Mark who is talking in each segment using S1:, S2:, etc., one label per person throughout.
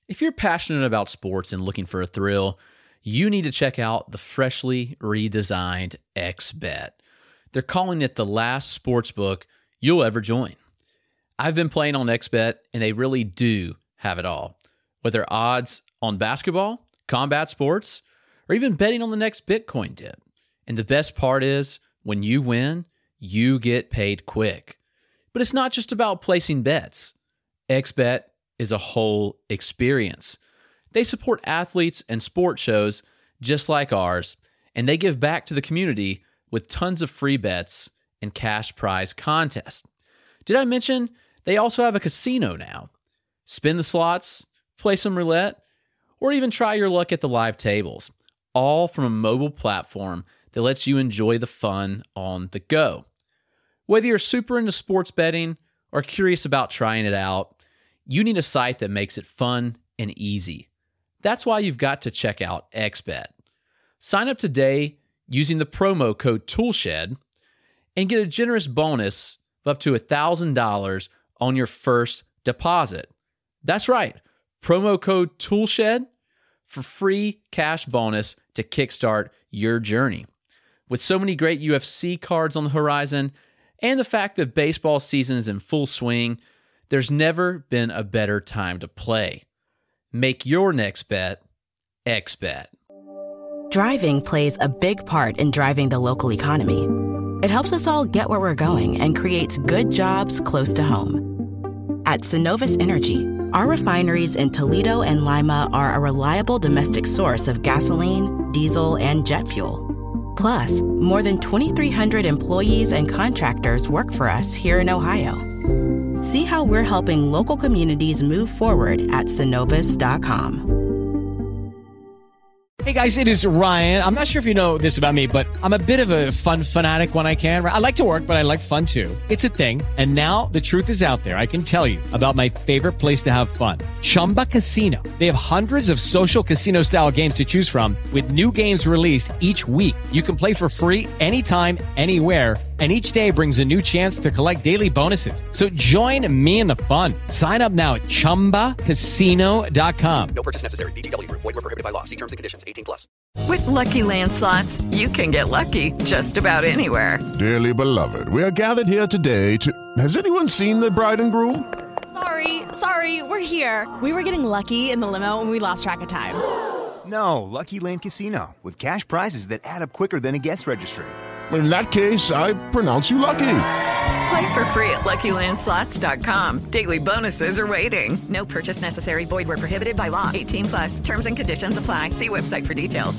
S1: If you're passionate about sports and looking for a thrill, you need to check out the freshly redesigned XBet. They're calling it the last sportsbook you'll ever join. I've been playing on XBet, and they really do have it all. Whether odds on basketball, combat sports, or even betting on the next Bitcoin dip. And the best part is, when you win, you get paid quick. But it's not just about placing bets. XBet is a whole experience. They support athletes and sport shows just like ours, and they give back to the community with tons of free bets and cash prize contests. Did I mention they also have a casino now? Spin the slots, play some roulette, or even try your luck at the live tables, all from a mobile platform that lets you enjoy the fun on the go. Whether you're super into sports betting or curious about trying it out, you need a site that makes it fun and easy. That's why you've got to check out XBet. Sign up today using the promo code TOOLSHED and get a generous bonus of up to $1,000 on your first deposit. That's right, promo code TOOLSHED for free cash bonus to kickstart your journey. With so many great UFC cards on the horizon and the fact that baseball season is in full swing, there's never been a better time to play. Make your next bet XBet.
S2: Driving plays a big part in driving the local economy. It helps us all get where we're going and creates good jobs close to home. At Synovus Energy, our refineries in Toledo and Lima are a reliable domestic source of gasoline, diesel, and jet fuel. Plus, more than 2,300 employees and contractors work for us here in Ohio. See how we're helping local communities move forward at Synovus.com.
S3: Hey guys, it is Ryan. I'm not sure if you know this about me, but I'm a bit of a fun fanatic when I can. I like to work, but I like fun too. It's a thing. And now the truth is out there. I can tell you about my favorite place to have fun. Chumba Casino. They have hundreds of social casino style games to choose from with new games released each week. You can play for free anytime, anywhere. And each day brings a new chance to collect daily bonuses. So join me in the fun. Sign up now at ChumbaCasino.com.
S4: No purchase necessary. VGW Group. Void where prohibited by law. See terms and conditions. 18+.
S5: With Lucky Land Slots, you can get lucky just about anywhere.
S6: Dearly beloved, we are gathered here today to... Has anyone seen the bride and groom?
S7: Sorry, we're here. We were getting lucky in the limo and we lost track of time.
S8: No, Lucky Land Casino, with cash prizes that add up quicker than a guest registry.
S6: In that case, I pronounce you lucky.
S5: Play for free at LuckyLandSlots.com. Daily bonuses are waiting. No purchase necessary. Void where prohibited by law. 18+. Terms and conditions apply. See website for details.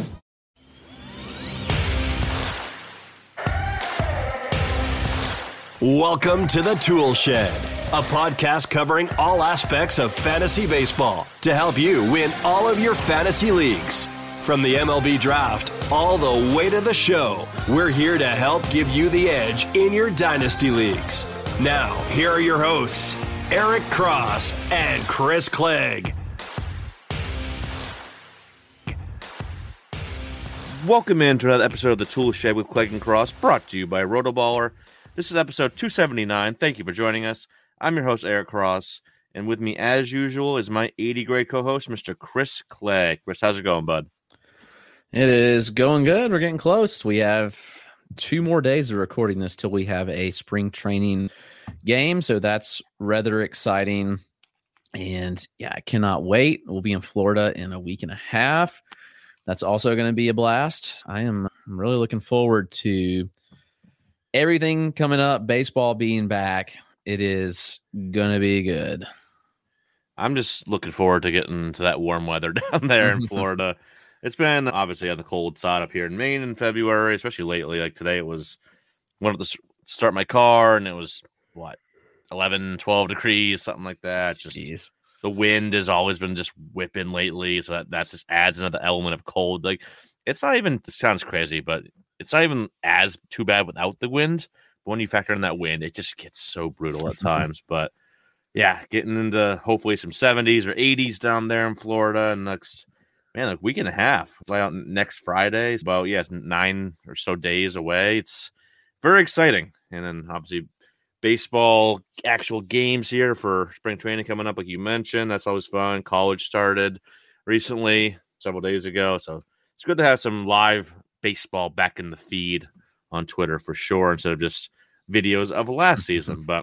S9: Welcome to the Tool Shed, a podcast covering all aspects of fantasy baseball to help you win all of your fantasy leagues. From the MLB draft all the way to the show, we're here to help give you the edge in your dynasty leagues. Now, here are your hosts, Eric Cross and Chris Clegg.
S10: Welcome into another episode of the Tool Shed with Clegg and Cross, brought to you by Rotoballer. This is episode 279. Thank you for joining us. I'm your host, Eric Cross, and with me, as usual, is my 80-grade co-host, Mr. Chris Clegg. Chris, how's it going, bud?
S1: It is going good. We're getting close. We have 2 more days of recording this till we have a spring training game, so that's rather exciting. And yeah, I cannot wait. We'll be in Florida in a week and a half. That's also going to be a blast. I'm really looking forward to everything coming up, baseball being back. It is going to be good.
S10: I'm just looking forward to getting to that warm weather down there in Florida. It's been obviously on the cold side up here in Maine in February, especially lately. Like today, it was wanted to start my car, and it was 11, 12 degrees, something like that. Just
S1: Jeez.
S10: The wind has always been just whipping lately, so that just adds another element of cold. Like it's not even. It sounds crazy, but it's not even as too bad without the wind. But when you factor in that wind, it just gets so brutal at times. But yeah, getting into hopefully some 70s or 80s down there in Florida and next. Man, like week and a half. Fly out next Friday. It's about 9 or so days away. It's very exciting. And then obviously baseball actual games here for spring training coming up, like you mentioned. That's always fun. College started recently, several days ago. So it's good to have some live baseball back in the feed on Twitter for sure, instead of just videos of last season. But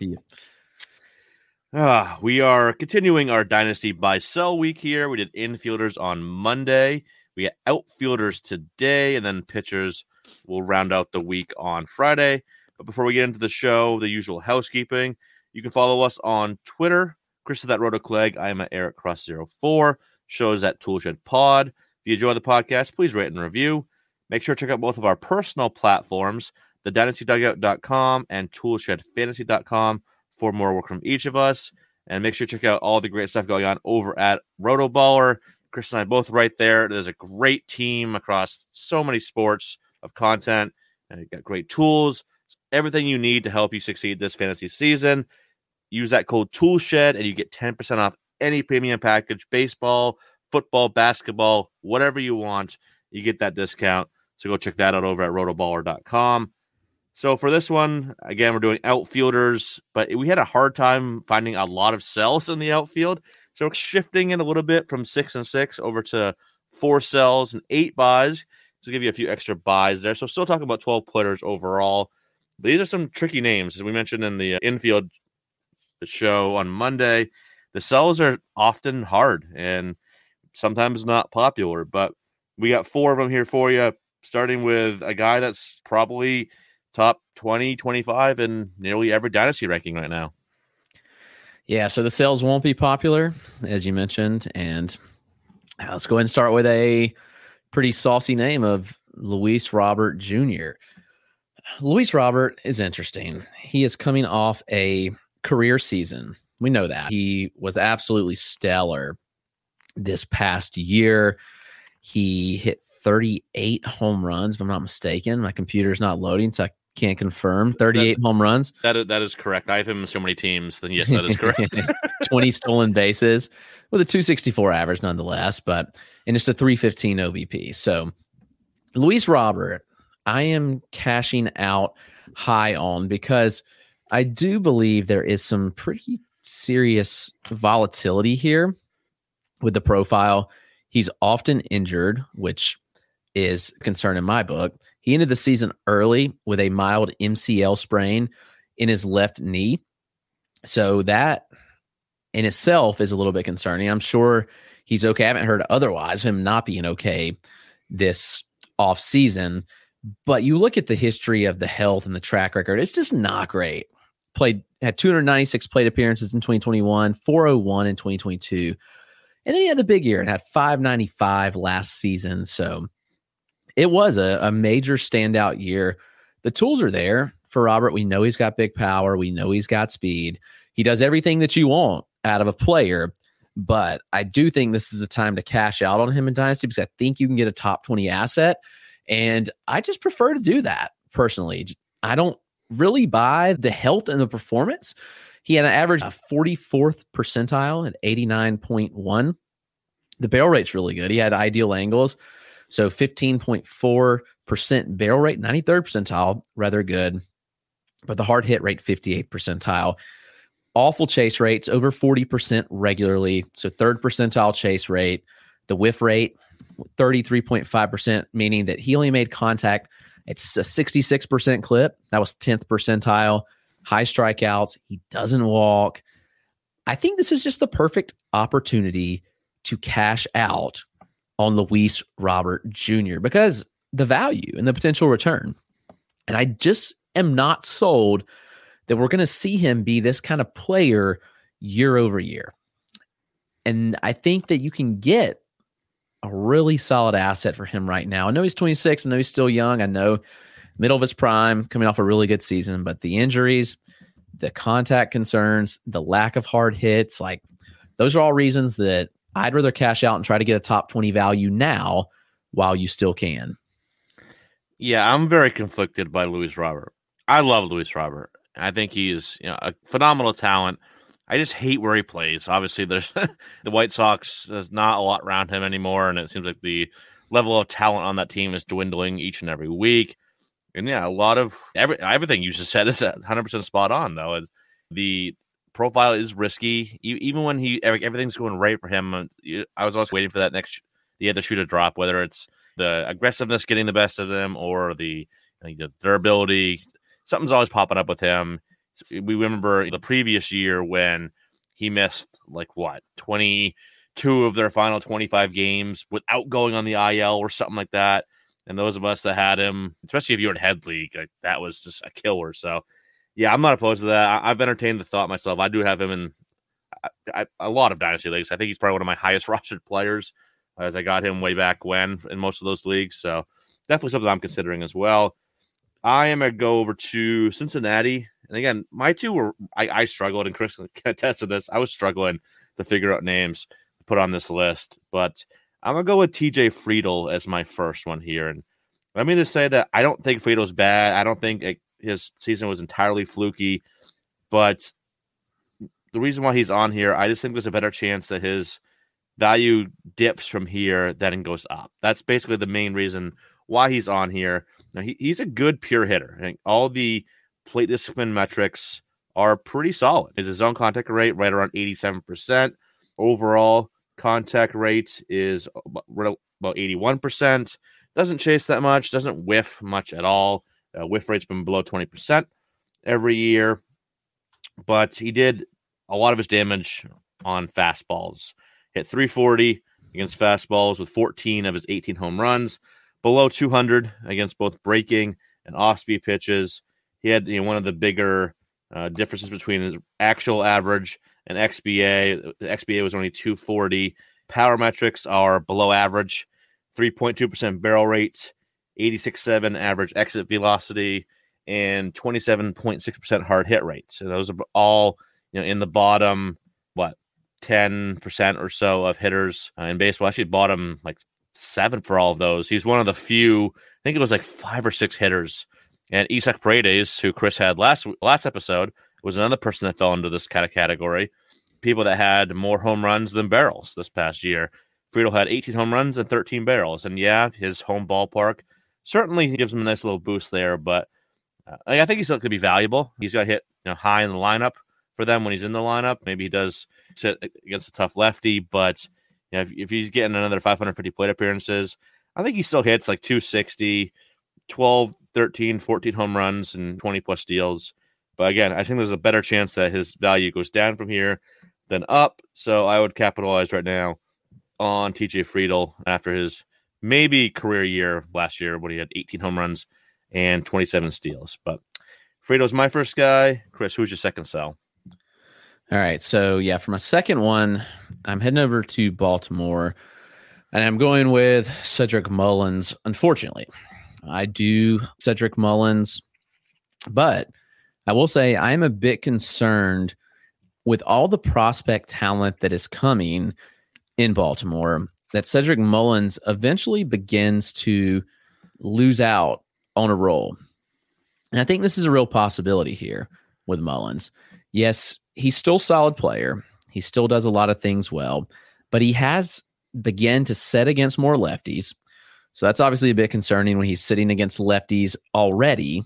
S10: we are continuing our Dynasty Buy Sell week here. We did infielders on Monday. We got outfielders today, and then pitchers will round out the week on Friday. But before we get into the show, the usual housekeeping, you can follow us on Twitter. Chris is at RotoClegg. I am at EricCross04. Shows at Toolshed Pod. If you enjoy the podcast, please rate and review. Make sure to check out both of our personal platforms, thedynastydugout.com and toolshedfantasy.com, for more work from each of us. And make sure to check out all the great stuff going on over at RotoBaller. Chris and I both right there. There's a great team across so many sports of content, and you've got great tools. Everything you need to help you succeed this fantasy season. Use that code TOOLSHED and you get 10% off any premium package, baseball, football, basketball, whatever you want. You get that discount. So go check that out over at rotoballer.com. So for this one, again, we're doing outfielders, but we had a hard time finding a lot of sells in the outfield. So we're shifting it a little bit from 6 and 6 over to 4 sells and 8 buys. So give you a few extra buys there. So still talking about 12 players overall. But these are some tricky names. As we mentioned in the infield show on Monday, the sells are often hard and sometimes not popular. But we got 4 of them here for you, starting with a guy that's probably top 20, 25 in nearly every dynasty ranking right now.
S1: Yeah, so the sales won't be popular, as you mentioned. And let's go ahead and start with a pretty saucy name of Luis Robert Jr. Luis Robert is interesting. He is coming off a career season. We know that. He was absolutely stellar this past year. He hit 38 home runs, if I'm not mistaken. My computer's not loading, so I can't confirm. 38 home runs.
S10: That is correct. I have him in so many teams. Then yes, that is correct.
S1: 20 stolen bases with a 264 average nonetheless, and it's a 315 OBP. So Luis Robert, I am cashing out high on because I do believe there is some pretty serious volatility here with the profile. He's often injured, which is a concern in my book. He ended the season early with a mild MCL sprain in his left knee. So that in itself is a little bit concerning. I'm sure he's okay. I haven't heard otherwise, him not being okay this offseason. But you look at the history of the health and the track record, it's just not great. Had 296 plate appearances in 2021, 401 in 2022. And then he had the big year and had 595 last season. So it was a major standout year. The tools are there for Robert. We know he's got big power. We know he's got speed. He does everything that you want out of a player. But I do think this is the time to cash out on him in Dynasty because I think you can get a top 20 asset. And I just prefer to do that personally. I don't really buy the health and the performance. He had an average of 44th percentile at 89.1. The barrel rate's really good. He had ideal angles. So 15.4% barrel rate, 93rd percentile, rather good. But the hard hit rate, 58th percentile. Awful chase rates, over 40% regularly. So 3rd percentile chase rate. The whiff rate, 33.5%, meaning that he only made contact. It's a 66% clip. That was 10th percentile. High strikeouts. He doesn't walk. I think this is just the perfect opportunity to cash out on Luis Robert Jr. because the value and the potential return. And I just am not sold that we're going to see him be this kind of player year over year. And I think that you can get a really solid asset for him right now. I know he's 26. I know he's still young. I know middle of his prime, coming off a really good season, but the injuries, the contact concerns, the lack of hard hits, like those are all reasons that I'd rather cash out and try to get a top 20 value now while you still can.
S10: Yeah, I'm very conflicted by Luis Robert. I love Luis Robert. I think he's a phenomenal talent. I just hate where he plays. Obviously, there's the White Sox, there's not a lot around him anymore, and it seems like the level of talent on that team is dwindling each and every week. And yeah, a lot of everything you just said is 100% spot on, though. The profile is risky. Even when everything's going right for him, I was always waiting for that the other shoe to drop, whether it's the aggressiveness getting the best of them or the durability. Something's always popping up with him. We remember the previous year when he missed 22 of their final 25 games without going on the IL or something like that. And those of us that had him, especially if you were in head league, that was just a killer. So, yeah, I'm not opposed to that. I've entertained the thought myself. I do have him in a lot of dynasty leagues. I think he's probably one of my highest rostered players, as I got him way back when in most of those leagues. So, definitely something I'm considering as well. I am going to go over to Cincinnati. And again, my two were I struggled, and Chris can attest to this. I was struggling to figure out names to put on this list, but I'm going to go with TJ Friedl as my first one here. And let me just say that I don't think Friedel's bad. I don't think his season was entirely fluky, but the reason why he's on here, I just think there's a better chance that his value dips from here than it goes up. That's basically the main reason why he's on here. Now, he's a good pure hitter. I think all the plate discipline metrics are pretty solid. His zone contact rate right around 87%. Overall contact rate is about 81%. Doesn't chase that much. Doesn't whiff much at all. Whiff rate's been below 20% every year. But he did a lot of his damage on fastballs. Hit 340 against fastballs with 14 of his 18 home runs. Below 200 against both breaking and off-speed pitches. He had one of the bigger differences between his actual average and XBA. The XBA was only 240. Power metrics are below average. 3.2% barrel rate, 86.7 average exit velocity, and 27.6% hard hit rate. So those are all in the bottom 10% or so of hitters in baseball. Actually, bottom 7 for all of those. He's one of the few, I think it was 5 or 6 hitters. And Isaac Paredes, who Chris had last episode, was another person that fell into this kind of category. People that had more home runs than barrels this past year. Friedl had 18 home runs and 13 barrels. And yeah, his home ballpark certainly gives him a nice little boost there. But I think he's still going to be valuable. He's got to hit high in the lineup for them when he's in the lineup. Maybe he does sit against a tough lefty, but if he's getting another 550 plate appearances, I think he still hits 260, 12, 13, 14 home runs and 20 plus steals. But again, I think there's a better chance that his value goes down from here than up. So I would capitalize right now on TJ Friedl after his maybe career year last year when he had 18 home runs and 27 steals. But Friedl's my first guy. Chris, who's your second sell?
S1: All right. So, yeah, for my second one, I'm heading over to Baltimore, and I'm going with Cedric Mullins. Unfortunately, I do Cedric Mullins, but I will say I'm a bit concerned with all the prospect talent that is coming in Baltimore, that Cedric Mullins eventually begins to lose out on a role. And I think this is a real possibility here with Mullins. Yes, he's still a solid player. He still does a lot of things well, but he has begun to set against more lefties. So that's obviously a bit concerning when he's sitting against lefties already.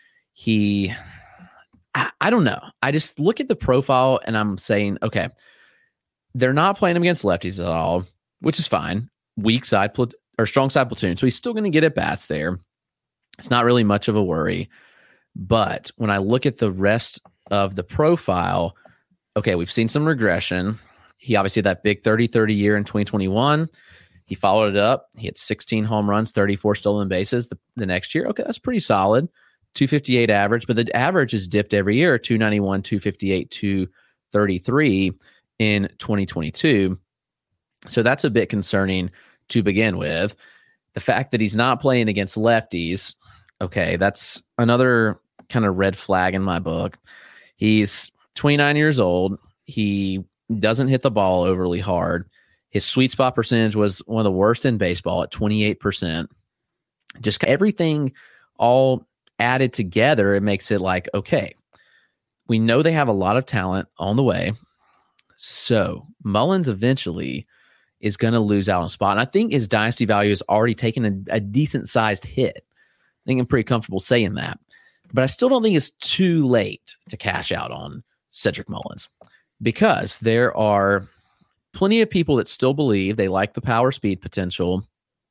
S1: I don't know. I just look at the profile and I'm saying, okay, they're not playing him against lefties at all, which is fine. Weak side or strong side platoon. So he's still going to get at bats there. It's not really much of a worry. But when I look at the rest of the profile, okay, we've seen some regression. He obviously had that big 30-30 year in 2021. He followed it up. He had 16 home runs, 34 stolen bases the next year. Okay, that's pretty solid. 258 average, but the average is dipped every year, 291, 258, 233 in 2022. So that's a bit concerning to begin with. The fact that he's not playing against lefties, okay, that's another kind of red flag in my book. He's 29 years old. He doesn't hit the ball overly hard. His sweet spot percentage was one of the worst in baseball at 28%. Just everything all added together, it makes it okay, we know they have a lot of talent on the way. So Mullins eventually is going to lose out on a spot. And I think his dynasty value has already taken a decent sized hit I think I'm pretty comfortable saying that. But I still don't think it's too late to cash out on Cedric Mullins, because there are plenty of people that still believe they like the power speed potential.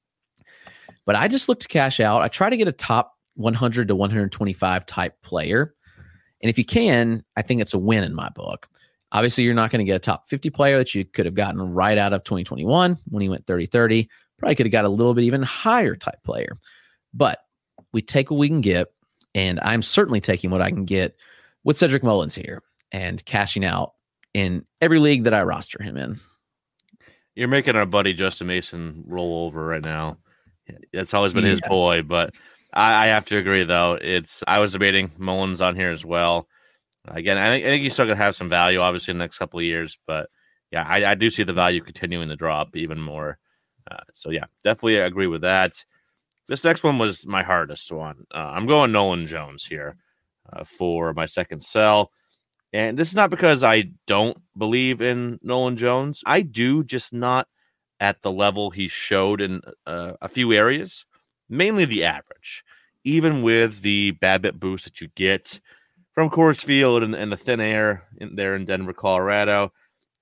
S1: But I just look to cash out. I try to get a top 100 to 125 type player. And if you can, I think it's a win in my book. Obviously, you're not going to get a top 50 player that you could have gotten right out of 2021 when he went 30-30. Probably could have got a little bit even higher type player. But we take what we can get, and I'm certainly taking what I can get with Cedric Mullins here and cashing out in every league that I roster him in.
S10: You're making our buddy Justin Mason roll over right now. That's always been his boy, but I have to agree, though. I was debating Mullins on here as well. Again, I think he's still going to have some value, obviously, in the next couple of years. But, yeah, I do see the value continuing to drop even more. So, yeah, definitely agree with that. This next one was my hardest one. I'm going Nolan Jones here for my second sell. And this is not because I don't believe in Nolan Jones. I do, just not at the level he showed in a few areas, mainly the average. Even with the BABIP boost that you get from Coors Field and the thin air there in Denver, Colorado,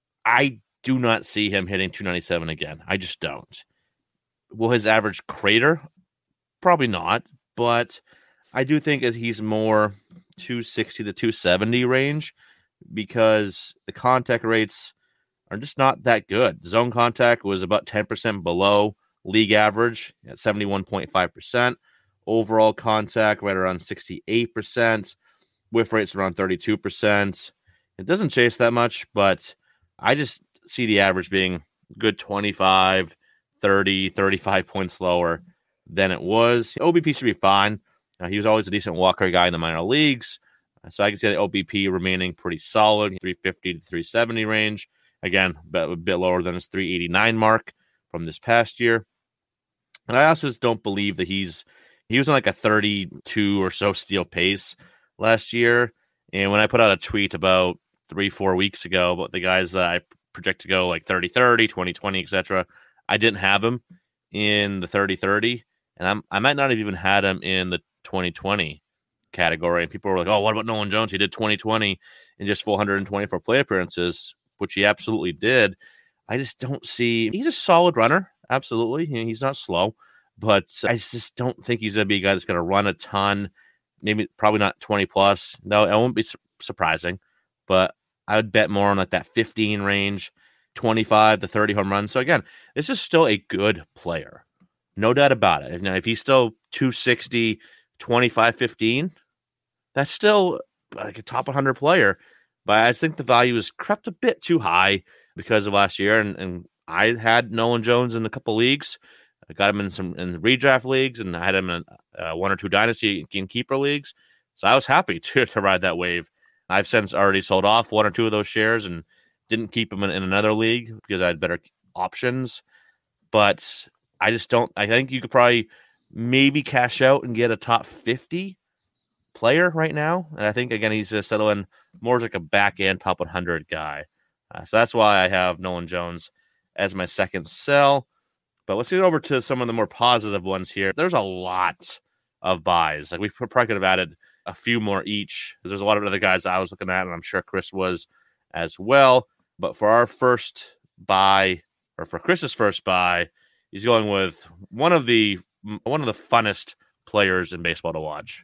S10: I do not see him hitting 297 again. I just don't. Will his average crater? Probably not, but I do think that he's more 260 to 270 range, because the contact rates are just not that good. Zone contact was about 10% below league average at 71.5%. Overall contact right around 68%. Whiff rates around 32%. It doesn't chase that much, but I just see the average being good 25, 30, 35 points lower than it was. OBP should be fine. He was always a decent walker guy in the minor leagues. So I can see the OBP remaining pretty solid, 350 to 370 range. Again, a bit lower than his 389 mark from this past year. And I also just don't believe that he was on like a 32 or so steal pace last year. And when I put out a tweet about 3-4 weeks ago about the guys that I project to go like 30-30, 20-20, etc., I didn't have him in the 30-30. And I might not have even had him in the 2020 category. And people were like, oh, what about Nolan Jones? He did 2020 in just 424 play appearances, which he absolutely did. I just don't see. He's a solid runner. Absolutely. He's not slow, but I just don't think he's going to be a guy that's going to run a ton. Maybe probably not 20 plus. No, it won't be surprising, but I would bet more on like that 15 range, 25 to 30 home runs. So again, this is still a good player. No doubt about it. Now, if he's still 260, 25, 15, that's still like a top 100 player. But I think the value is crept a bit too high because of last year. And I had Nolan Jones in a couple leagues. I got him in redraft leagues, and I had him in one or two dynasty and keeper leagues. So I was happy to ride that wave. I've since already sold off one or two of those shares and didn't keep him in another league because I had better options. But I just don't. I think you could probably maybe cash out and get a top 50 player right now. And I think, again, he's going to settle in more like a back end top 100 guy. So that's why I have Nolan Jones as my second sell. But let's get over to some of the more positive ones here. There's a lot of buys. Like we probably could have added a few more each. There's a lot of other guys I was looking at, and I'm sure Chris was as well. But for our first buy, or for Chris's first buy, he's going with one of the funnest players in baseball to watch.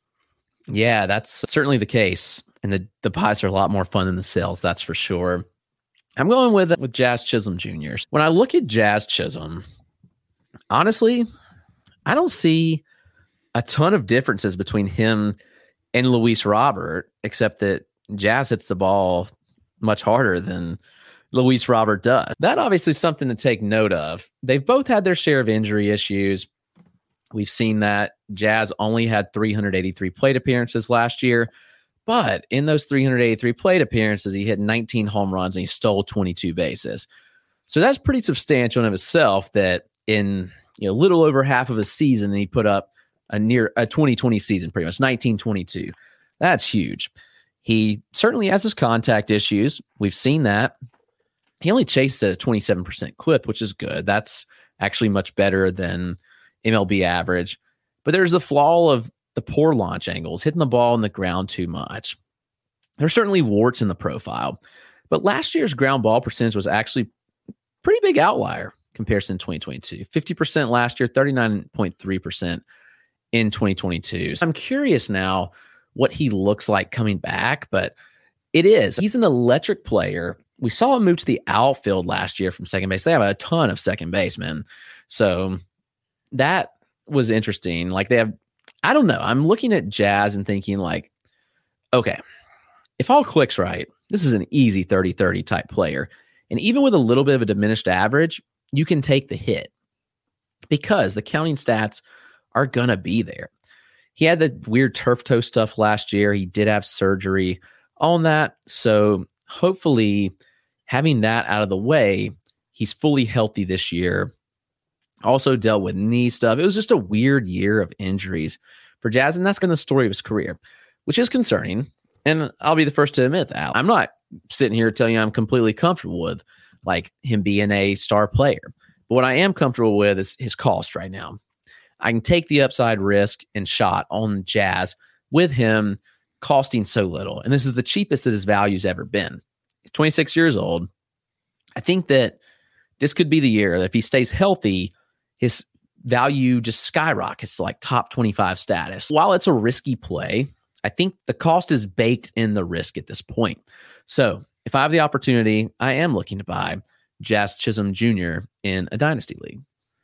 S1: Yeah, that's certainly the case. And the buys are a lot more fun than the sales, that's for sure. I'm going with Jazz Chisholm Jr. When I look at Jazz Chisholm, honestly, I don't see a ton of differences between him and Luis Robert, except that Jazz hits the ball much harder than Luis Robert does. That obviously is something to take note of. They've both had their share of injury issues. We've seen that Jazz only had 383 plate appearances last year, but in those 383 plate appearances, he hit 19 home runs and he stole 22 bases. So that's pretty substantial in of itself, that in a little over half of a season, he put up a 2020 season, pretty much 1922. That's huge. He certainly has his contact issues. We've seen that. He only chased at a 27% clip, which is good. That's actually much better than MLB average. But there's the flaw of the poor launch angles, hitting the ball in the ground too much. There's certainly warts in the profile, but last year's ground ball percentage was actually a pretty big outlier comparison to 2022. 50% last year, 39.3% in 2022. So I'm curious now what he looks like coming back, but he's an electric player. We saw him move to the outfield last year from second base. They have a ton of second basemen. So that was interesting. Like I don't know. I'm looking at Jazz and thinking like, okay, if all clicks right, this is an easy 30-30 type player. And even with a little bit of a diminished average, you can take the hit because the counting stats are going to be there. He had the weird turf toe stuff last year. He did have surgery on that. So hopefully having that out of the way, he's fully healthy this year. Also dealt with knee stuff. It was just a weird year of injuries for Jazz, and that's been the story of his career, which is concerning. And I'll be the first to admit that. I'm not sitting here telling you I'm completely comfortable with like him being a star player. But what I am comfortable with is his cost right now. I can take the upside risk and shot on Jazz with him costing so little. And this is the cheapest that his value's ever been. He's 26 years old. I think that this could be the year that if he stays healthy, his value just skyrockets to like top 25 status. While it's a risky play, I think the cost is baked in the risk at this point. So if I have the opportunity, I am looking to buy Jazz Chisholm Jr. in a dynasty league.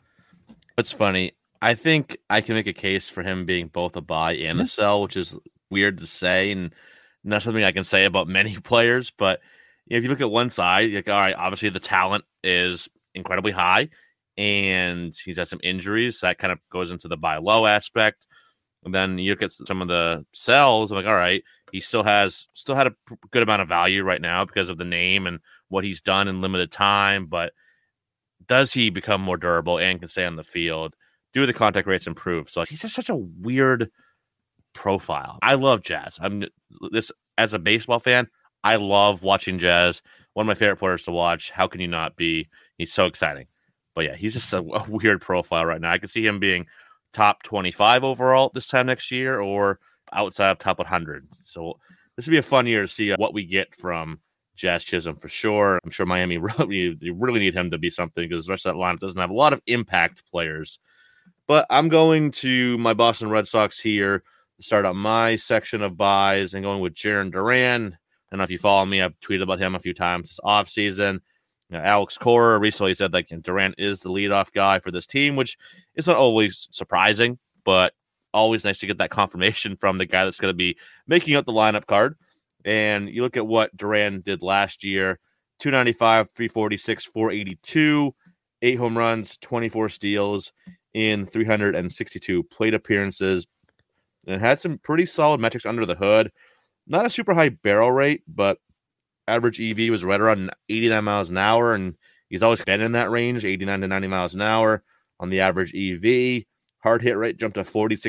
S10: It's funny. I think I can make a case for him being both a buy and a sell, which is weird to say and not something I can say about many players. But if you look at one side, you're like, all right, obviously the talent is incredibly high and he's had some injuries. So that kind of goes into the buy low aspect. And then you look at some of the sells, I'm like, all right, he still had a good amount of value right now because of the name and what he's done in limited time. But does he become more durable and can stay on the field? Do the contact rates improve? So he's just such a weird profile. I love Jazz. As a baseball fan, I love watching Jazz. One of my favorite players to watch. How can you not be? He's so exciting. But yeah, he's just a weird profile right now. I could see him being top 25 overall this time next year or outside of top 100. So this would be a fun year to see what we get from Jazz Chisholm for sure. I'm sure Miami really need him to be something because the rest of that lineup doesn't have a lot of impact players. But I'm going to my Boston Red Sox here to start out my section of buys and going with Jarren Duran. I don't know if you follow me. I've tweeted about him a few times this offseason. Alex Cora recently said that Durant is the leadoff guy for this team, which is not always surprising, but always nice to get that confirmation from the guy that's going to be making up the lineup card. And you look at what Duran did last year, 295, 346, 482, 8 home runs, 24 steals in 362 plate appearances, and had some pretty solid metrics under the hood. Not a super high barrel rate, but average EV was right around 89 miles an hour, and he's always been in that range, 89 to 90 miles an hour on the average EV. Hard hit rate jumped to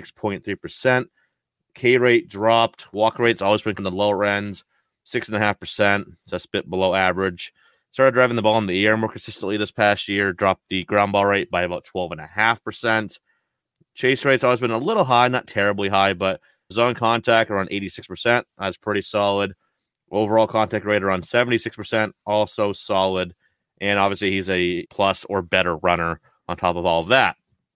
S10: 46.3%. K rate dropped. Walk rate's always been in the lower ends, 6.5%. So that's a bit below average. Started driving the ball in the air more consistently this past year. Dropped the ground ball rate by about 12.5%. Chase rate's always been a little high, not terribly high, but zone contact around 86%. That's pretty solid. Overall contact rate around 76%, also solid. And obviously he's a plus or better runner on top of all of that.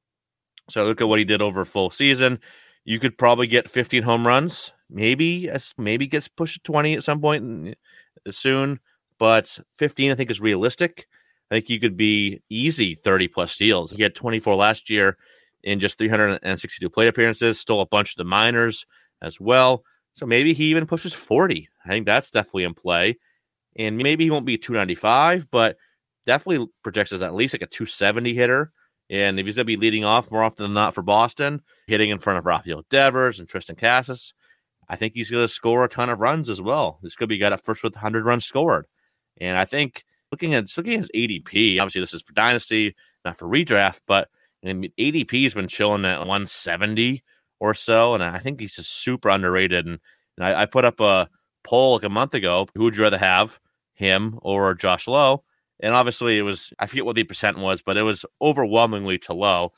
S10: So look at what he did over a full season. You could probably get 15 home runs. Maybe gets pushed to 20 at some point soon. But 15, I think, is realistic. I think you could be easy 30-plus steals. He had 24 last year in just 362 plate appearances. Stole a bunch of the minors as well. So maybe he even pushes 40. I think that's definitely in play. And maybe he won't be 295, but definitely projects as at least like a 270 hitter. And if he's going to be leading off more often than not for Boston, hitting in front of Rafael Devers and Tristan Casas, I think he's going to score a ton of runs as well. This could be got up first with 100 runs scored. And I think looking at his ADP, obviously this is for Dynasty, not for redraft, but ADP has been chilling at 170 or so. And I think he's just super underrated. And I put up a poll like a month ago. Who would you rather have, him or Josh Lowe? And obviously it was, I forget what the percent was, but it was overwhelmingly to Lowe.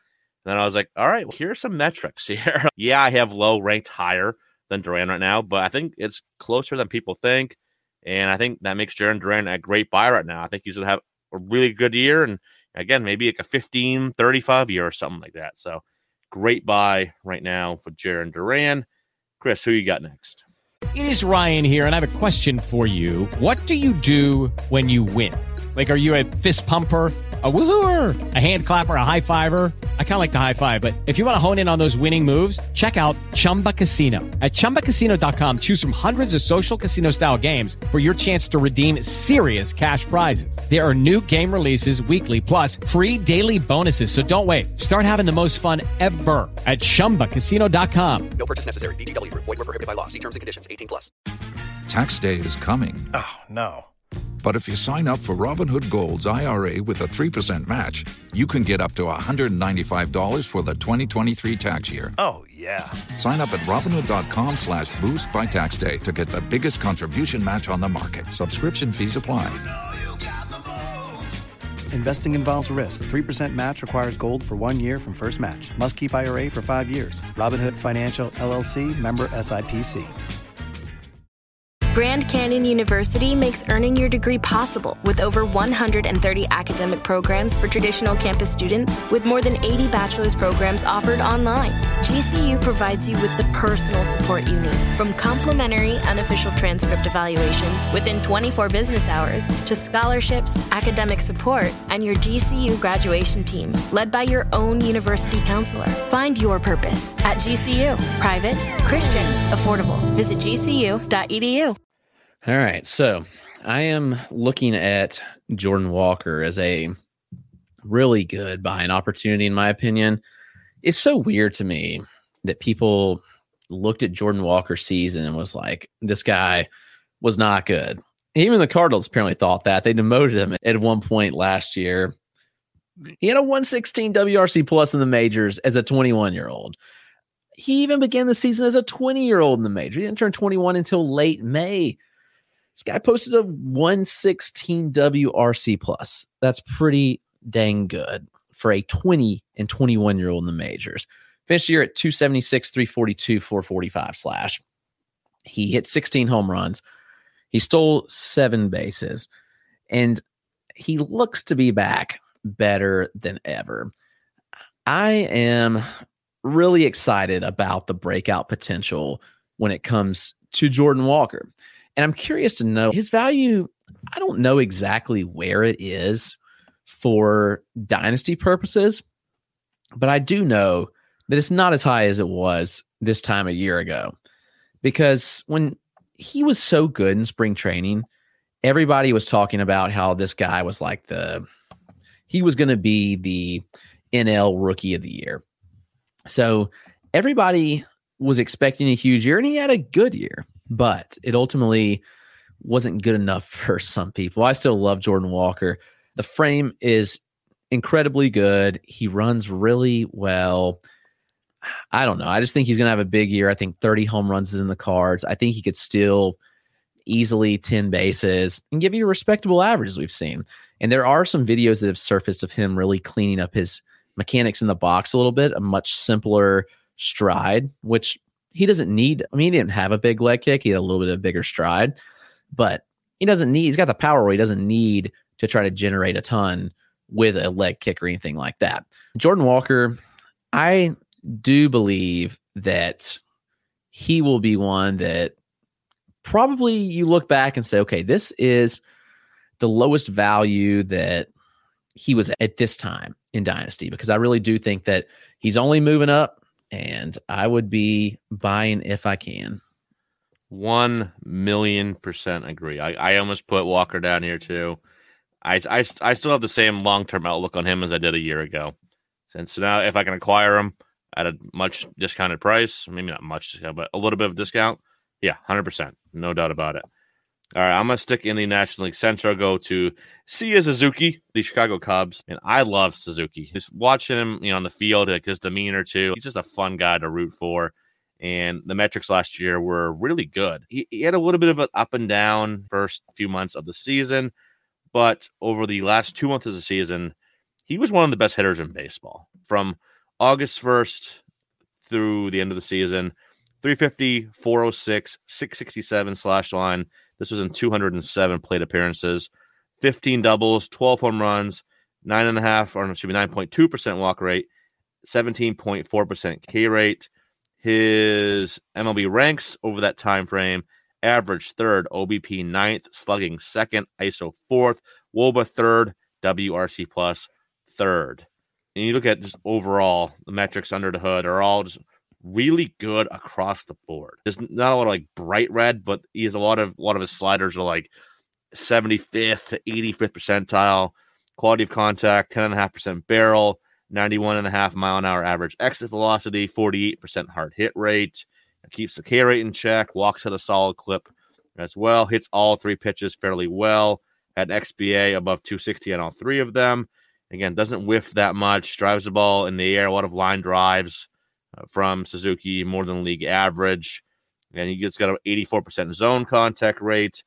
S10: And then I was like, all right, well, here are some metrics here. Yeah, I have Lowe ranked higher than Duran right now, but I think it's closer than people think. And I think that makes Jarren Duran a great buy right now. I think he's going to have a really good year. And again, maybe like a 15-35 year or something like that. So great buy right now for Jarren Duran. Chris, who you got next?
S3: It is Ryan here, and I have a question for you. What do you do when you win? Like, are you a fist pumper, a woohooer, a hand clapper, a high fiver? I kind of like the high five, but if you want to hone in on those winning moves, check out Chumba Casino. At ChumbaCasino.com, choose from hundreds of social casino-style games for your chance to redeem serious cash prizes. There are new game releases weekly, plus free daily bonuses. So don't wait. Start having the most fun ever at ChumbaCasino.com.
S4: No purchase necessary. VGW. Void where prohibited by law. See terms and conditions. 18+.
S11: Tax day is coming.
S12: Oh, no.
S11: But if you sign up for Robinhood Gold's IRA with a 3% match, you can get up to $195 for the 2023 tax year.
S12: Oh, yeah.
S11: Sign up at Robinhood.com/boost by tax day to get the biggest contribution match on the market. Subscription fees apply.
S13: Investing involves risk. 3% match requires gold for 1 year from first match. Must keep IRA for 5 years. Robinhood Financial, LLC, member SIPC.
S14: Grand Canyon University makes earning your degree possible with over 130 academic programs for traditional campus students with more than 80 bachelor's programs offered online. GCU provides you with the personal support you need, from complimentary unofficial transcript evaluations within 24 business hours to scholarships, academic support, and your GCU graduation team, led by your own university counselor. Find your purpose at GCU. Private, Christian, affordable. Visit gcu.edu.
S1: All right, so I am looking at Jordan Walker as a really good buying opportunity, in my opinion. It's so weird to me that people looked at Jordan Walker's season and was like, this guy was not good. Even the Cardinals apparently thought that. They demoted him at one point last year. He had a 116 WRC plus in the majors as a 21-year-old. He even began the season as a 20-year-old in the major. He didn't turn 21 until late May. This guy posted a 116 WRC plus. That's pretty dang good for a 20 and 21-year-old in the majors. Finished the year at 276, 342, 445 slash. He hit 16 home runs. He stole 7 bases. And he looks to be back better than ever. I am really excited about the breakout potential when it comes to Jordan Walker. And I'm curious to know his value. I don't know exactly where it is for dynasty purposes, but I do know that it's not as high as it was this time a year ago. Because when he was so good in spring training, everybody was talking about how this guy was like he was going to be the NL Rookie of the Year. So everybody was expecting a huge year, and he had a good year. But it ultimately wasn't good enough for some people. I still love Jordan Walker. The frame is incredibly good. He runs really well. I don't know. I just think he's going to have a big year. I think 30 home runs is in the cards. I think he could steal easily 10 bases and give you a respectable average, as we've seen. And there are some videos that have surfaced of him really cleaning up his mechanics in the box a little bit, a much simpler stride, which he doesn't need. I mean, he didn't have a big leg kick. He had a little bit of a bigger stride, but he's got the power where he doesn't need to try to generate a ton with a leg kick or anything like that. Jordan Walker, I do believe that he will be one that probably you look back and say, okay, this is the lowest value that he was at this time in Dynasty, because I really do think that he's only moving up. And I would be buying if I can.
S10: 1,000,000% agree. I almost put Walker down here too. I still have the same long-term outlook on him as I did a year ago. And so now if I can acquire him at a much discounted price, maybe not much discount, but a little bit of discount, yeah, 100%. No doubt about it. All right, I'm going to stick in the National League Central, go to Seiya Suzuki, the Chicago Cubs. And I love Suzuki. Just watching him, on the field, like his demeanor too. He's just a fun guy to root for. And the metrics last year were really good. He had a little bit of an up and down first few months of the season, but over the last 2 months of the season, he was one of the best hitters in baseball. From August 1st through the end of the season, 350, 406, 667 slash line. This was in 207 plate appearances, 15 doubles, 12 home runs, 9.2% walk rate, 17.4% K rate. His MLB ranks over that time frame: average third, OBP ninth, slugging second, ISO fourth, WOBA third, WRC plus third. And you look at just overall, the metrics under the hood are all just really good across the board. There's not a lot of like bright red, but he has a lot of his sliders are like 75th to 85th percentile. Quality of contact, 10.5% barrel, 91.5 mile an hour average exit velocity, 48% hard hit rate. It keeps the K rate in check, walks at a solid clip as well, hits all three pitches fairly well, had an XBA above 260 on all three of them. Again, doesn't whiff that much, drives the ball in the air, a lot of line drives from Suzuki, more than league average. And he's got an 84% zone contact rate,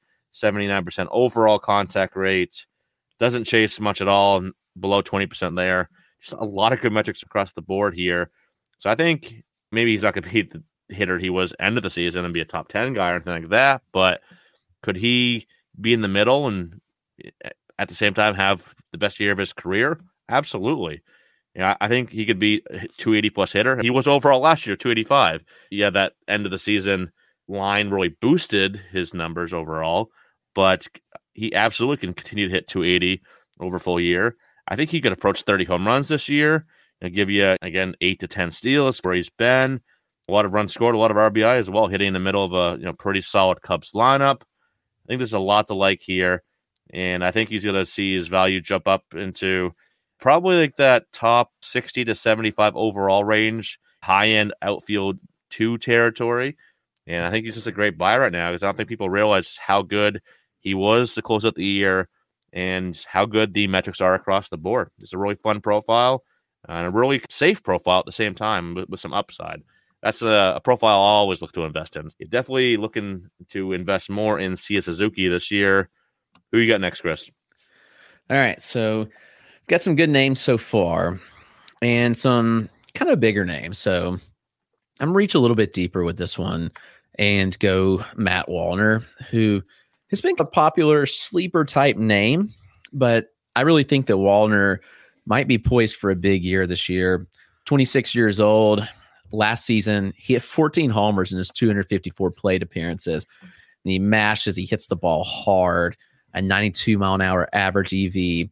S10: 79% overall contact rate. Doesn't chase much at all, below 20% there. Just a lot of good metrics across the board here. So I think maybe he's not going to be the hitter he was end of the season and be a top 10 guy or anything like that. But could he be in the middle and at the same time have the best year of his career? Absolutely. Yeah, I think he could be a 280 plus hitter. He was overall last year, 285. Yeah, that end of the season line really boosted his numbers overall, but he absolutely can continue to hit 280 over full year. I think he could approach 30 home runs this year and give you, again, 8 to 10 steals where he's been. A lot of runs scored, a lot of RBI as well, hitting in the middle of a pretty solid Cubs lineup. I think there's a lot to like here, and I think he's going to see his value jump up into probably like that top 60 to 75 overall range, high-end outfield 2 territory. And I think he's just a great buy right now because I don't think people realize just how good he was to close out the year and how good the metrics are across the board. It's a really fun profile and a really safe profile at the same time with some upside. That's a profile I'll always look to invest in. You're definitely looking to invest more in Seiya Suzuki this year. Who you got next, Chris?
S1: All right, so got some good names so far and some kind of bigger names. So I'm going to reach a little bit deeper with this one and go Matt Wallner, who has been a popular sleeper type name, but I really think that Wallner might be poised for a big year this year. 26 years old. Last season, he hit 14 homers in his 254 plate appearances. And he mashes, he hits the ball hard, a 92 mile an hour average EV,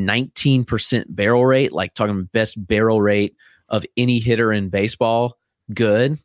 S1: 19% barrel rate, like talking best barrel rate of any hitter in baseball. Good.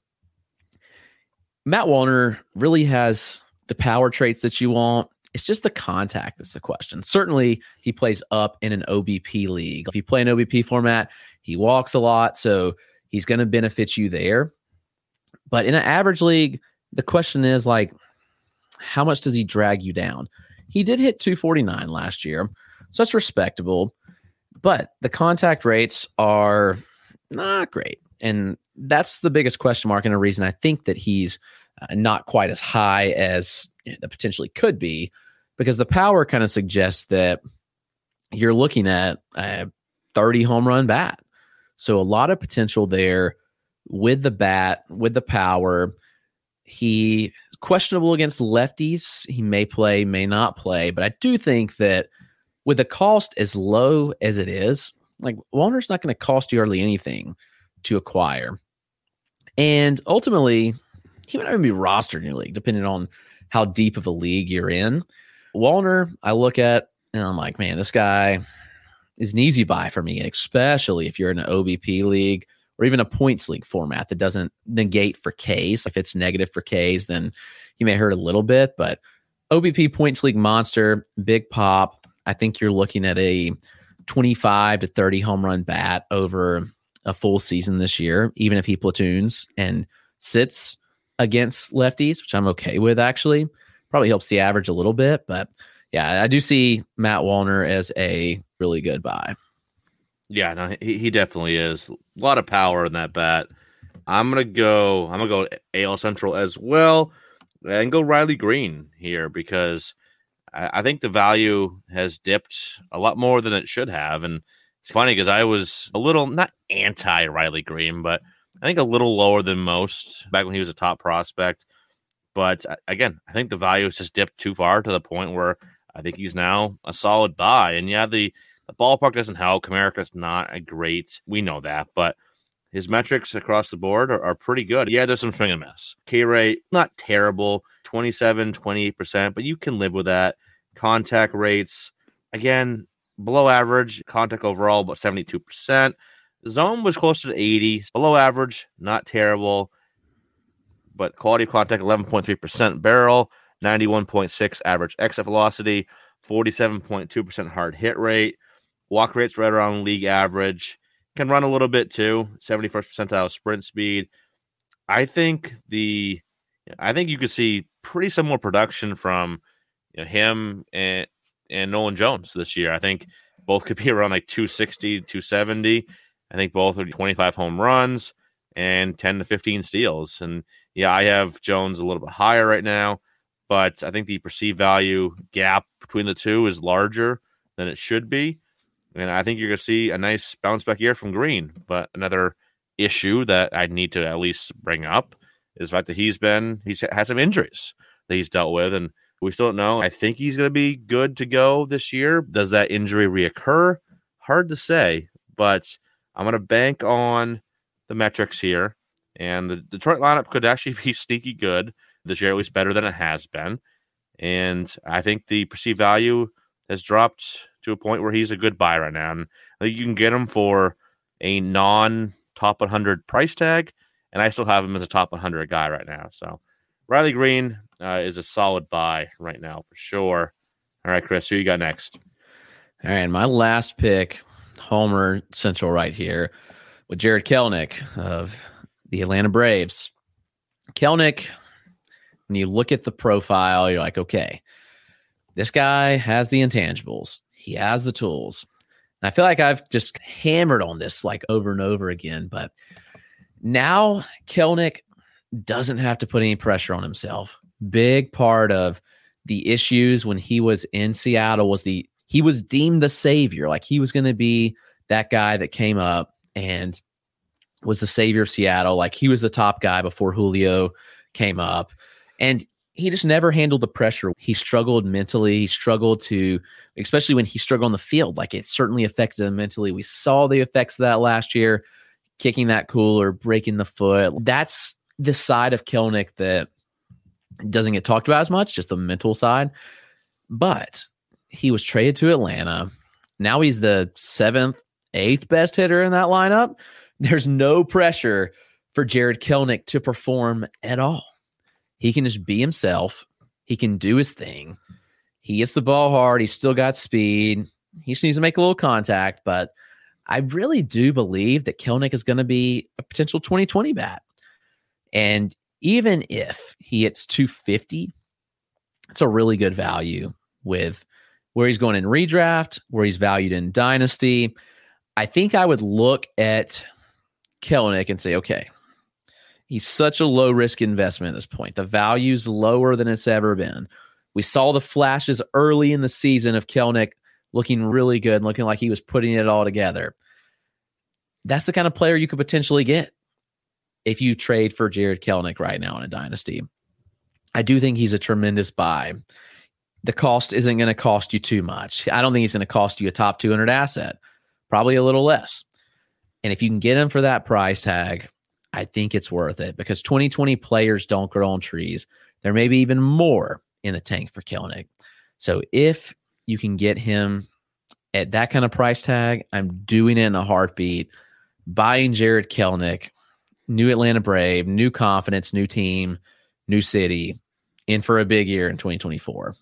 S1: Matt Wallner really has the power traits that you want. It's just the contact that's the question. Certainly, he plays up in an OBP league. If you play an OBP format, he walks a lot, so he's going to benefit you there. But in an average league, the question is, like, how much does he drag you down? He did hit 249 last year, so that's respectable. But the contact rates are not great. And that's the biggest question mark and a reason I think that he's not quite as high as that potentially could be, because the power kind of suggests that you're looking at a 30 home run bat. So a lot of potential there with the bat, with the power. He questionable against lefties. He may play, may not play, but I do think that with the cost as low as it is, like Wallner's not going to cost you hardly anything to acquire. And ultimately, he might not even be rostered in your league, depending on how deep of a league you're in. Wallner, I look at, and I'm like, man, this guy is an easy buy for me, especially if you're in an OBP league or even a points league format that doesn't negate for Ks. If it's negative for Ks, then he may hurt a little bit. But OBP points league monster, big pop. I think you're looking at a 25 to 30 home run bat over a full season this year, even if he platoons and sits against lefties, which I'm okay with, actually. Probably helps the average a little bit, but yeah, I do see Matt Wallner as a really good buy.
S10: Yeah, no, he definitely is. A lot of power in that bat. I'm gonna go AL Central as well and go Riley Green here because I think the value has dipped a lot more than it should have, and It's funny because I was a little, not anti-Riley Green, but I think a little lower than most back when he was a top prospect. But again, I think the value has just dipped too far to the point where I think he's now a solid buy. And yeah, the ballpark doesn't help. Comerica's not a great, we know that, but his metrics across the board are pretty good. Yeah, there's some swing and miss. K rate, not terrible, 27, 28%, but you can live with that. Contact rates, again, below average. Contact overall, about 72%. Zone was closer to 80. Below average, not terrible. But quality of contact, 11.3% barrel, 91.6 average exit velocity, 47.2% hard hit rate. Walk rate's right around league average. Can run a little bit too, 71st percentile sprint speed. I think you could see pretty similar production from him and Nolan Jones this year. I think both could be around like 260, 270. I think both are 25 home runs and 10 to 15 steals. And yeah, I have Jones a little bit higher right now, but I think the perceived value gap between the two is larger than it should be. And I think you're going to see a nice bounce back year from Green. But another issue that I need to at least bring up is the fact that he's had some injuries that he's dealt with, and we still don't know. I think he's going to be good to go this year. Does that injury reoccur? Hard to say, but I'm going to bank on the metrics here. And the Detroit lineup could actually be sneaky good this year, at least better than it has been. And I think the perceived value has dropped to a point where he's a good buy right now. And I think you can get him for a non-top 100 price tag, and I still have him as a top 100 guy right now. So Riley Green is a solid buy right now for sure. All right, Chris, who you got next?
S1: All right, my last pick, Homer Central right here, with Jared Kelenic of the Atlanta Braves. Kelenic, when you look at the profile, you're like, okay, this guy has the intangibles. He has the tools. And I feel like I've just hammered on this like over and over again, but now Kelenic doesn't have to put any pressure on himself. Big part of the issues when he was in Seattle was he was deemed the savior. Like he was going to be that guy that came up and was the savior of Seattle. Like he was the top guy before Julio came up. And he just never handled the pressure. He struggled mentally. He struggled especially when he struggled on the field. Like it certainly affected him mentally. We saw the effects of that last year, kicking that cooler, breaking the foot. That's the side of Kelenic that doesn't get talked about as much, just the mental side. But he was traded to Atlanta. Now he's the 7th, 8th best hitter in that lineup. There's no pressure for Jared Kelenic to perform at all. He can just be himself. He can do his thing. He hits the ball hard. He's still got speed. He just needs to make a little contact. But I really do believe that Kelenic is going to be a potential 2020 bat. And even if he hits 250, it's a really good value with where he's going in redraft, where he's valued in dynasty. I think I would look at Kelenic and say, okay, he's such a low-risk investment at this point. The value's lower than it's ever been. We saw the flashes early in the season of Kelenic looking really good, looking like he was putting it all together. That's the kind of player you could potentially get if you trade for Jared Kelenic right now in a dynasty. I do think he's a tremendous buy. The cost isn't going to cost you too much. I don't think he's going to cost you a top 200 asset, probably a little less. And if you can get him for that price tag, I think it's worth it because 2020 players don't grow on trees. There may be even more in the tank for Kelenic. So if you can get him at that kind of price tag, I'm doing it in a heartbeat. Buying Jared Kelenic, new Atlanta Brave, new confidence, new team, new city, in for a big year in 2024.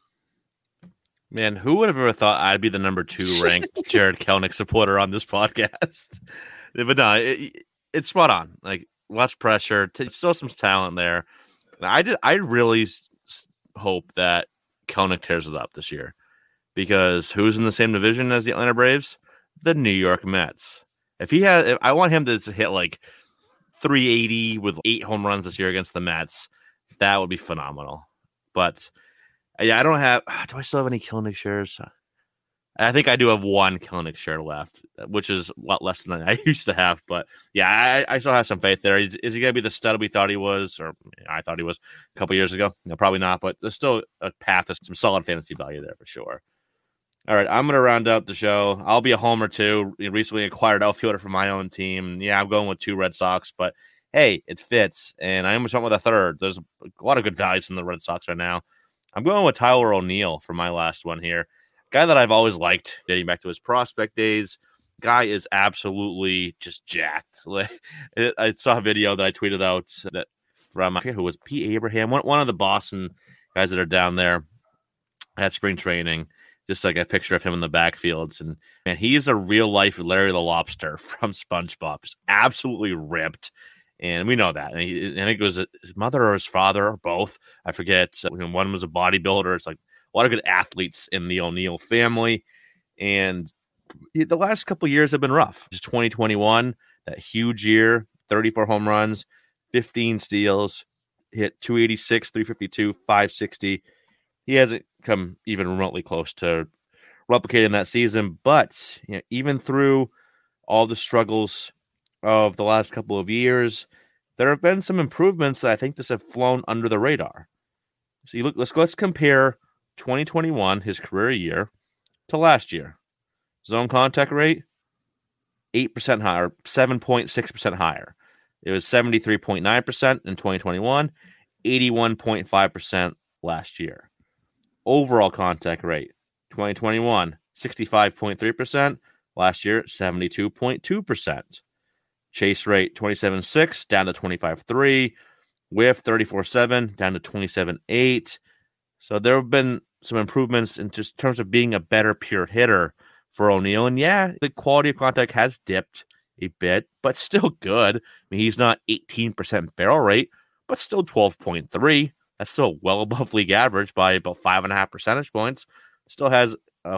S10: Man, who would have ever thought I'd be the number 2 ranked Jared Kelenic supporter on this podcast? But no, it's spot on. Like, less pressure, still some talent there. I really hope that Kelenic tears it up this year because who's in the same division as the Atlanta Braves? The New York Mets. If I want him to hit like 380 with 8 home runs this year against the Mets, that would be phenomenal. But yeah, do I still have any Kelenic shares? I think I do have one Kelenic share left, which is a lot less than I used to have. But yeah, I still have some faith there. Is he going to be the stud we thought he was, or I thought he was a couple years ago? No, probably not, but there's still a path to some solid fantasy value there for sure. All right, I'm going to round out the show. I'll be a homer too. Recently acquired outfielder for my own team. Yeah, I'm going with 2 Red Sox, but hey, it fits. And I almost went with a third. There's a lot of good values in the Red Sox right now. I'm going with Tyler O'Neill for my last one here. Guy that I've always liked, dating back to his prospect days. Guy is absolutely just jacked. I saw a video that I tweeted out that from, I forget who was, P. Abraham, one of the Boston guys that are down there at spring training. Just like a picture of him in the backfields. And man, he's a real life Larry the Lobster from SpongeBob. Just absolutely ripped. And we know that. And I think it was his mother or his father or both. I forget. One was a bodybuilder. It's like a lot of good athletes in the O'Neill family. And the last couple of years have been rough. Just 2021, that huge year, 34 home runs, 15 steals, hit 286, 352, 560. He hasn't come even remotely close to replicating that season. But even through all the struggles of the last couple of years, there have been some improvements that I think just have flown under the radar. So you look, let's compare 2021, his career year, to last year. Zone contact rate, 8% higher, 7.6% higher. It was 73.9% in 2021, 81.5% last year. Overall contact rate, 2021, 65.3%. Last year, 72.2%. Chase rate, 27.6, down to 25.3. Whiff, 34.7, down to 27.8. So there have been some improvements in just terms of being a better pure hitter for O'Neill. And yeah, the quality of contact has dipped a bit, but still good. I mean, he's not 18% barrel rate, but still 12.3. That's still well above league average by about 5.5 percentage points. Still has a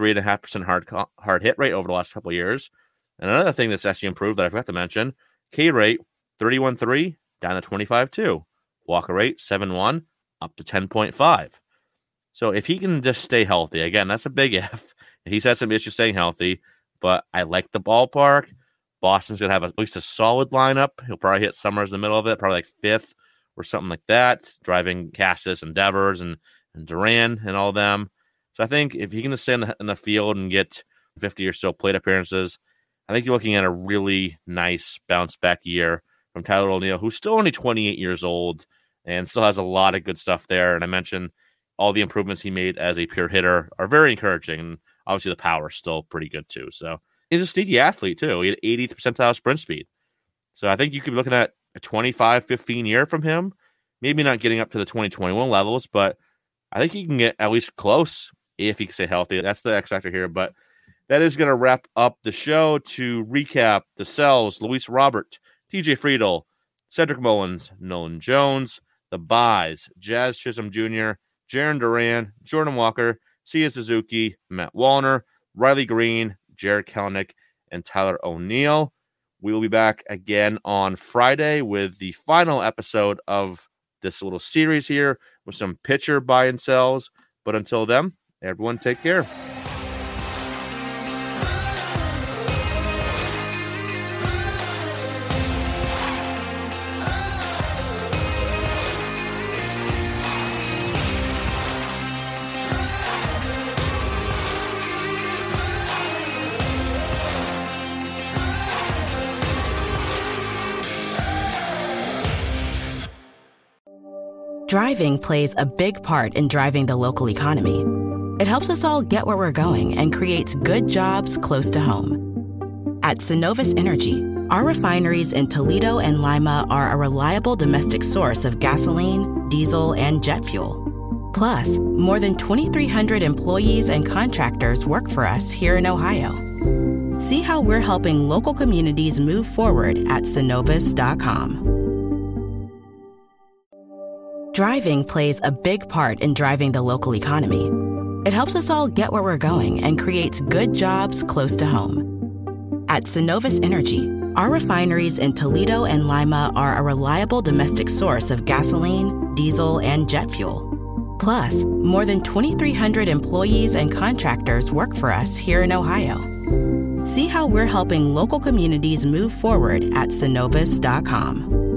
S10: 43.5% hard hit rate over the last couple of years. And another thing that's actually improved that I forgot to mention, K rate 31.3 down to 25.2. Walker rate 7.1 up to 10.5. So if he can just stay healthy, again, that's a big if. He's had some issues staying healthy, but I like the ballpark. Boston's going to have at least a solid lineup. He'll probably hit Summers in the middle of it, probably like 5th or something like that, driving Cassis and Devers and Duran and all of them. So I think if he can stay in the field and get 50 or so plate appearances, I think you're looking at a really nice bounce back year from Tyler O'Neill, who's still only 28 years old and still has a lot of good stuff there. And I mentioned all the improvements he made as a pure hitter are very encouraging. And obviously the power is still pretty good too. So he's a sneaky athlete too. He had 80th percentile sprint speed. So I think you could be looking at a 25-15 year from him. Maybe not getting up to the 2021 levels, but I think he can get at least close if he can stay healthy. That's the X factor here. But that is going to wrap up the show. To recap, the Sells, Luis Robert, TJ Friedel, Cedric Mullins, Nolan Jones, the Buys, Jazz Chisholm Jr., Jarren Duran, Jordan Walker, Sia Suzuki, Matt Wallner, Riley Green, Jarred Kelenic, and Tyler O'Neill. We will be back again on Friday with the final episode of this little series here with some pitcher buy and sells. But until then, everyone take care.
S2: Driving plays a big part in driving the local economy. It helps us all get where we're going and creates good jobs close to home. At Synovus Energy, our refineries in Toledo and Lima are a reliable domestic source of gasoline, diesel, and jet fuel. Plus, more than 2,300 employees and contractors work for us here in Ohio. See how we're helping local communities move forward at Synovus.com. Driving plays a big part in driving the local economy. It helps us all get where we're going and creates good jobs close to home. At Synovus Energy, our refineries in Toledo and Lima are a reliable domestic source of gasoline, diesel, and jet fuel. Plus, more than 2,300 employees and contractors work for us here in Ohio. See how we're helping local communities move forward at Synovus.com.